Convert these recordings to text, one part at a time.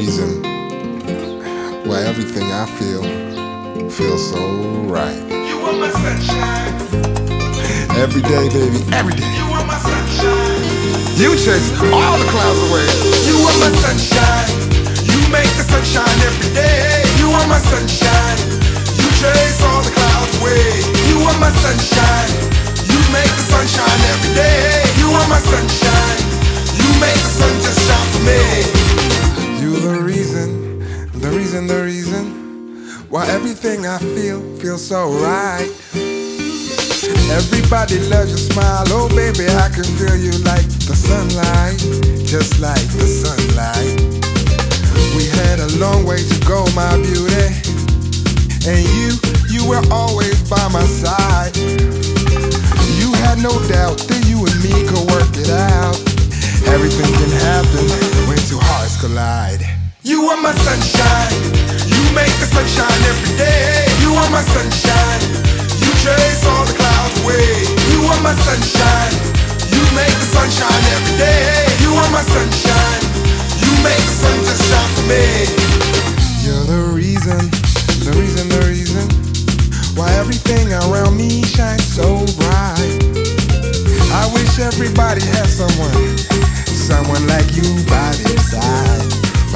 reason why everything I feel feels so right. You are my sunshine. Every day, baby, every day. You are my sunshine. You chase all the clouds away. You are my sunshine. You make the sunshine every day. You are my sunshine. You chase all the clouds away. You are my sunshine. You make the sunshine every day. You are my sunshine. You make the sun just shine for me. You the reason why everything I feel feels so right. Everybody loves your smile, oh baby, I can feel you like the sunlight, just like the sunlight. We had a long way to go, my beauty, and you were always by my side. You had no doubt that you and me could work it out. Everything can happen when two hearts collide. You are my sunshine. You make the sunshine every day. You are my sunshine. You chase all the clouds away. You are my sunshine. You make the sunshine every day. You are my sunshine. You make the sun just shine for me. You're the reason why everything around me shines so bright. I wish everybody had someone like you by their side.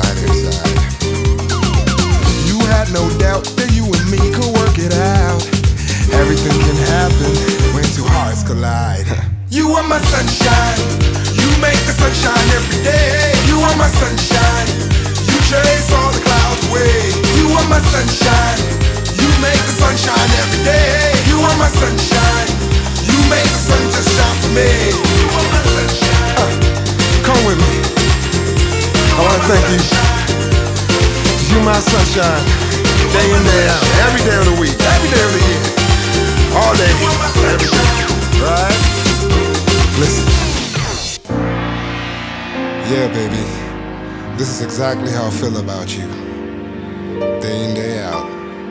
You had no doubt that you and me could work it out. Everything can happen when two hearts collide. You are my sunshine. You make the sunshine every day. You are my sunshine. You chase all the clouds away. You are my sunshine. You make the sunshine every day. You are my sunshine. You make the sun just shine for me. You are my sunshine. Come with me. I wanna thank you. You my sunshine, day in, day out, every day of the week, every day of the year, all day, every day, right? Listen. Yeah, baby, this is exactly how I feel about you, day in, day out.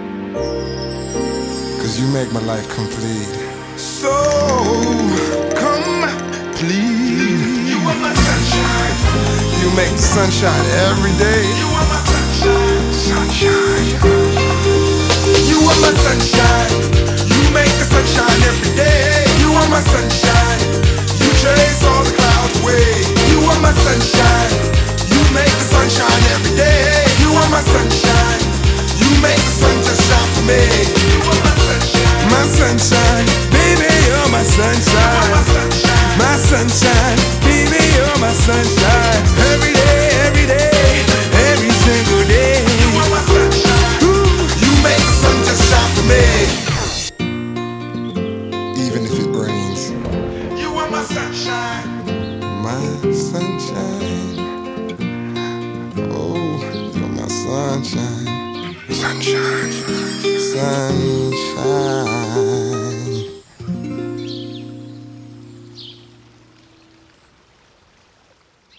Cause you make my life complete. So, come, please. You are my sunshine. You make the sunshine every day. You are my sunshine. Sunshine. You are my sunshine. You make the sunshine every day. You are my sunshine. You chase all the clouds away. You are my sunshine. You make the sunshine every day. You are my sunshine. You make the sun just shine for me. You are my sunshine. My sunshine, baby, you're my sunshine. My sunshine, baby, you're my sunshine. Every day, every single day. You are my sunshine. You make the sun just shine for me. Even if it rains. You are my sunshine. My sunshine. Oh, you're my sunshine. Sunshine. Sunshine.